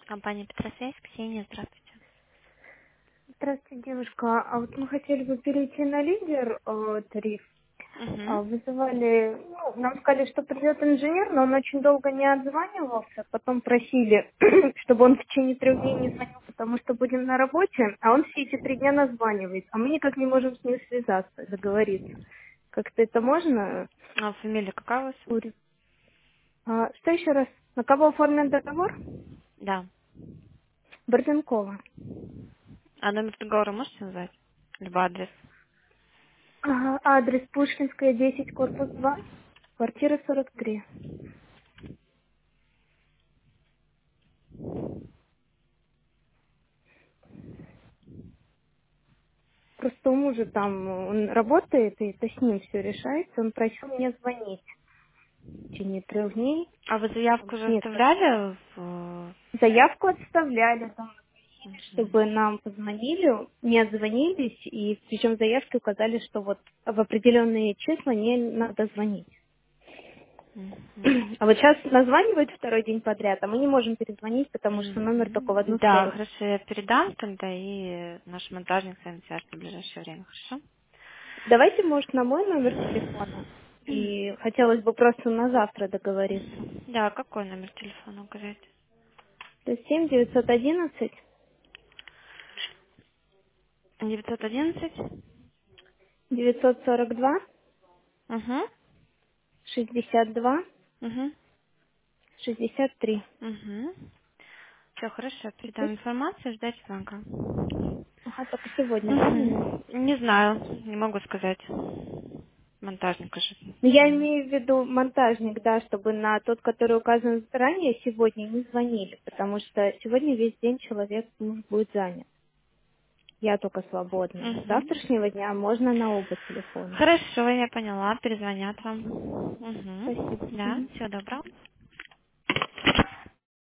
Компания Петросвязь, Ксения, здравствуйте. Здравствуйте, девушка. А вот мы хотели бы перейти на лидер тариф. Угу. Вызывали, нам сказали, что придет инженер, но он очень долго не отзванивался. Потом просили, чтобы он в течение 3 дней не звонил, потому что будем на работе. А он все эти 3 дня названивает. А мы никак не можем с ним связаться, договориться. Как-то это можно? А фамилия какая у вас? Что еще раз? На кого оформлен договор? Да. Борзенкова. А номер договора можете назвать? Либо адрес? Адрес Пушкинская, 10, корпус 2, квартира 43. Просто у мужа там, он работает, и это с ним все решается. Он просил мне звонить в течение 3 дней. А вы Там заявку уже нет, оставляли в... заявку отставляли, там, Мгм. чтобы нам позвонили, не отзвонились, и причем в заявке указали, что вот в определенные числа не надо звонить. Мгм. А вот сейчас названивают 2-й день подряд, а мы не можем перезвонить, потому что номер только в Мгм. одну Да, сторону. хорошо, я передам тогда, и наш монтажник с вами свяжется в ближайшее время, хорошо? Давайте, может, на мой номер телефона. И хотелось бы просто на завтра договориться. Да, какой номер телефона указать? То есть 7 911 911. 942 Угу. 62 Угу. 63. Угу. Все, хорошо, Окей? передам информацию, ждать звонка. Ага, только сегодня, да, именно? Мгм. Не знаю, не могу сказать. Монтажника же. Но я имею в виду монтажник, да, чтобы на тот, который указан ранее, сегодня не звонили, потому что сегодня весь день человек будет занят. Я только свободна. С Мгм. завтрашнего дня можно на оба телефона. Хорошо, я поняла, перезвонят вам. Угу. Спасибо. Да, Мгм. всего доброго.